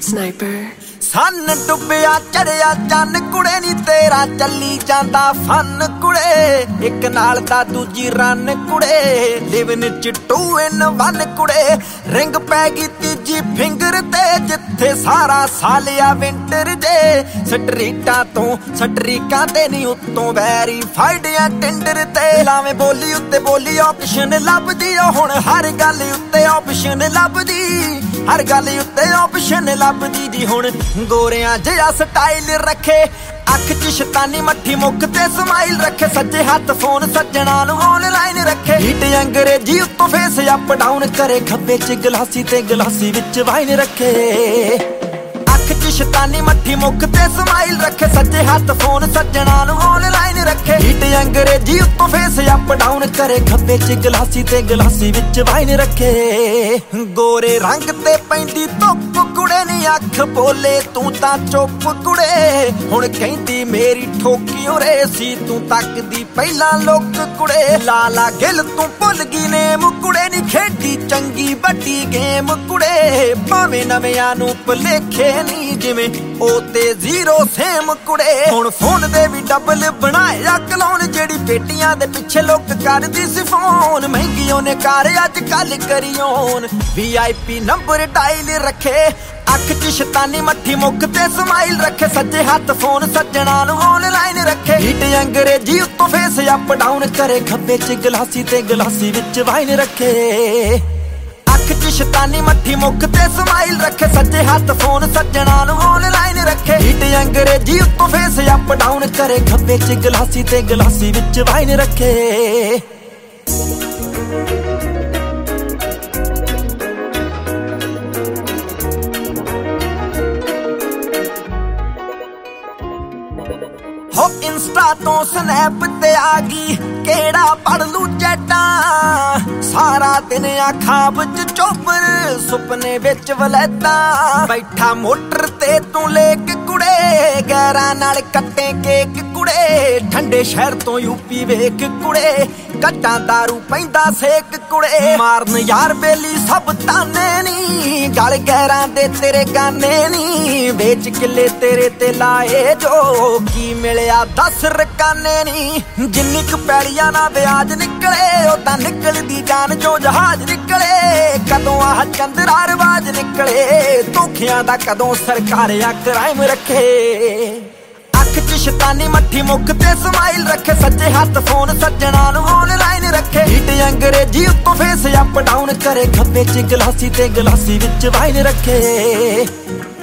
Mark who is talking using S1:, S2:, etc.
S1: Sniper
S2: ਸੰਨ ਡੁੱਬਿਆ ਚੜਿਆ ਚੰਨ ਕੁੜੇ ਨੀ ਤੇਰਾ ਚੱਲੀ ਜਾਂਦਾ ਫਨ ਕੁੜੇ ਇੱਕ ਨਾਲ ਤਾਂ ਦੂਜੀ ਰਨ ਕੁੜੇ ਲਿਵਨ ਚ 2 in 1 ਕੁੜੇ ਰਿੰਗ ਪੈ ਗਈ ਤੀਜੀ ਫਿੰਗਰ ਤੇ ਜਿੱਥੇ ਸਾਰਾ ਸਾਲਿਆ ਵਿੰਟਰ ਜੇ ਸਟਰੀਟਾਂ ਤੋਂ ਸਟਰੀਕਾਂ ਤੇ ਨਹੀਂ ਉੱਤੋਂ ਵੈਰੀਫਾਈਡ ਆ ਟੈਂਡਰ ਤੇ ਲਾਵੇਂ ਬੋਲੀ ਉੱਤੇ ਬੋਲੀ ਆਪਸ਼ਨ ਲੱਭਦੀ ਓ ਹੁਣ ਹਰ ਗੱਲ ਉੱਤੇ ਆਪਸ਼ਨ ਲੱਭਦੀ ਹਰ ਗੱਲ ਉੱਤੇ ਆਪਸ਼ਨ ਲੱਭਦੀ ਜੀ ਹੁਣ ਗੋਰਿਆਂ ਜਿਹਾ ਸਟਾਈਲ ਰੱਖੇ ਅੱਖ 'ਚ ਸ਼ੈਤਾਨੀ ਮੱਠੀ ਮੁੱਖ ਤੇ ਸਮਾਈਲ ਰੱਖੇ ਸੱਜੇ ਹੱਥ ਫੋਨ ਸੱਜਣਾ ਨੂੰ ਆਨਲਾਈਨ ਰੱਖੇ ਹੀਟ ਅੰਗਰੇਜ਼ੀ ਉੱਤੋਂ ਫੇਸ ਅਪ ਡਾਊਨ ਕਰੇ ਖੱਬੇ 'ਚ ਗਲਾਸੀ ਤੇ ਗਲਾਸੀ ਵਿੱਚ ਵਾਈਨ ਰੱਖੇ ਅੱਖ 'ਚ ਸ਼ੈਤਾਨੀ ਮੱਠੀ ਮੁੱਖ ਤੇ ਸਮਾਈਲ ਰੱਖੇ ਸੱਜੇ ਹੱਥ ਫੋਨ ਸੱਜਣਾ ਨੂੰ ਆਨਲਾਈਨ ਰੱਖੇ ਹੀਟ ਅੰਗਰੇਜ਼ੀ ਉੱਤੋਂ ਫੇਸ ਅਪ ਡਾਊਨ ਕਰੇ ਖੱਬੇ 'ਚ ਗਲਾਸੀ ਤੇ ਗਲਾਸੀ ਵਿੱਚ ਵਾਈਨ ਰੱਖੇ ਗੋਰੇ ਰੰਗ ਤੇ ਪੈਂਦੀ ਧੁੱਪ ਕੁੜੇ ਨੀ ਅੱਖ ਬੋਲੇ ਤੂੰ ਤਾਂ ਚੁੱਪ ਕੁੜੇ ਹੁਣ ਕਹਿੰਦੀ ਮੇਰੀ ਠੋਕੀ ਉਰੇ ਸੀ ਤੂੰ ਤੱਕਦੀ ਪਹਿਲਾਂ ਲੁੱਕ ਕੁੜੇ ਲਾਲਾ ਗਿੱਲ ਤੂੰ ਭੁੱਲ ਗਈ ਨੇਮ ਕੁੜੇ ਨੀ ਖੇਡੀ ਚੰਗੀ ਵੱਡੀ ਗੇਮ ਕੁੜੇ ਭਾਵੇਂ ਨਵਿਆਂ ਨੂੰ ਭੁਲੇਖੇ ਨੀ ਜਿਵੇਂ ਉਹ ਤੇ 0 ਸੇਮ ਕੁੜੇ ਹੁਣ ਫੋਨ ਦੇ ਵੀ ਡਬਲ ਬਣਾਇਆ ਕਲੋਨ ਜਿਹੜੀ ਪੇਟੀਆਂ ਦੇ ਪਿੱਛੇ ਲੁੱਕ ਕਰਦੀ ਸੀ ਫੋਨ ਮਹਿੰਗੀ ਉਹਨੇ ਕਾਰ ਅੱਜ ਕੱਲ ਕਰੀਓਨ VIP ਨੰਬਰ ਡਾਇਲ ਰੱਖੇ ਅੱਖ 'ਚ ਸ਼ੈਤਾਨੀ ਮੱਠੀ ਮੁੱਖ ਤੇ ਸਮਾਈਲ ਰੱਖੇ ਸੱਜੇ ਹੱਥ ਫੋਨ ਸੱਜਣਾ ਨੂੰ ਆਨਲਾਈਨ ਰੱਖੇ ਹੀਟ ਅੰਗਰੇਜ਼ੀ ਉੱਤੋਂ ਫੇਸ ਅਪ ਡਾਊਨ ਕਰੇ ਖੱਬੇ 'ਚ ਗਲਾਸੀ ਤੇ ਗਲਾਸੀ ਵਿੱਚ ਵਾਈਨ ਰੱਖੇ ਅੱਖ 'ਚ ਸ਼ੈਤਾਨੀ ਮੱਠੀ ਮੁੱਖ ਤੇ ਸਮਾਈਲ ਰੱਖੇ ਸੱਜੇ ਹੱਥ ਫੋਨ ਸੱਜਣਾ ਨੂੰ ਆਨਲਾਈਨ ਰੱਖੇ ਹੀਟ ਅੰਗਰੇਜ਼ੀ ਉੱਤੋਂ ਫੇਸ ਅਪ ਡਾਊਨ ਕਰੇ ਖੱਬੇ 'ਚ ਗਲਾਸੀ ਤੇ ਗਲਾਸੀ ਵਿੱਚ ਵਾਈਨ ਰੱਖੇ ਹੋ ਇੰਸਟਾ ਤੋਂ ਸਨੈਪ ਤੇ ਆ ਗਈ ਕਿਹੜਾ ਪੜ ਲੂ ਚੈਟਾਂ ਸਾਰਾ ਦਿਨ ਆ ਖਾਬ ਚ ਚੋਪਰ ਸੁਪਨੇ ਵਿੱਚ ਵਲੈਤਾ ਬੈਠਾ ਮੋਟਰ ਤੇ ਤੂੰ ਲੇਕ ਕੁੜੇ ਗੈਰਾਂ ਨਾਲ ਕੱਟੇ ਕੇਕ ਕੁੜੇ ਠੰਡੇ ਸ਼ਹਿਰ ਤੋਂ ਯੂਪੀ ਵੇਖ ਕੁੜੇ ਕੱਟਾਂ ਦਾਰੂ ਪੈਂਦਾ ਸੇਕ ਕੁੜੇ ਮਾਰਨ ਯਾਰ ਬੇਲੀ ਸਭ ਤਾਨੇ ਨੀ ਗਲ ਗੈਰਾਂ ਦੇ ਤੇਰੇ ਗਾਨੇ ਨੀ ਵੇਚ ਕਿੱਲੇ ਤੇਰੇ ਤੇ ਲਾਏ ਜੋ ਕੀ ਮਿਲਿਆ 10 ਰਕਾਨੇ ਨੀ ਜਿੰਨੀ ਕੁ ਪੈੜੀਆਂ ਨਾ ਵਿਆਜ ਨਿਕਲੇ ਉਹ ਤਾਂ ਨਿਕਲਦੀ ਜਾਨ ਜੋ ਜਹਾਜ਼ ਨਿਕਲੇ ਕਦੋਂ ਆਹ ਚੰਦਰਾ ਰਵਾਜ ਨਿਕਲੇ ਧੋਖਿਆਂ ਦਾ ਕਦੋਂ ਸਰਕਾਰ ਆ ਕ੍ਰਾਈਮ ਰੱਖੇ ਅੱਖ 'ਚ ਸ਼ੈਤਾਨੀ ਮੱਠੀ ਮੁੱਖ ਤੇ ਸਮਾਈਲ ਰੱਖੇ ਸੱਜੇ ਹੱਥ ਫੋਨ ਸੱਜਣਾ ਨੂੰ ਆਨਲਾਈਨ ਰੱਖੇ ਹੀਟ ਅੰਗਰੇਜ਼ੀ ਉੱਤੋਂ ਫੇਸ ਅਪ ਡਾਊਨ ਕਰੇ ਖੱਬੇ 'ਚ ਗਲਾਸੀ ਤੇ ਗਲਾਸੀ ਵਿੱਚ ਵਾਈਨ ਰੱਖੇ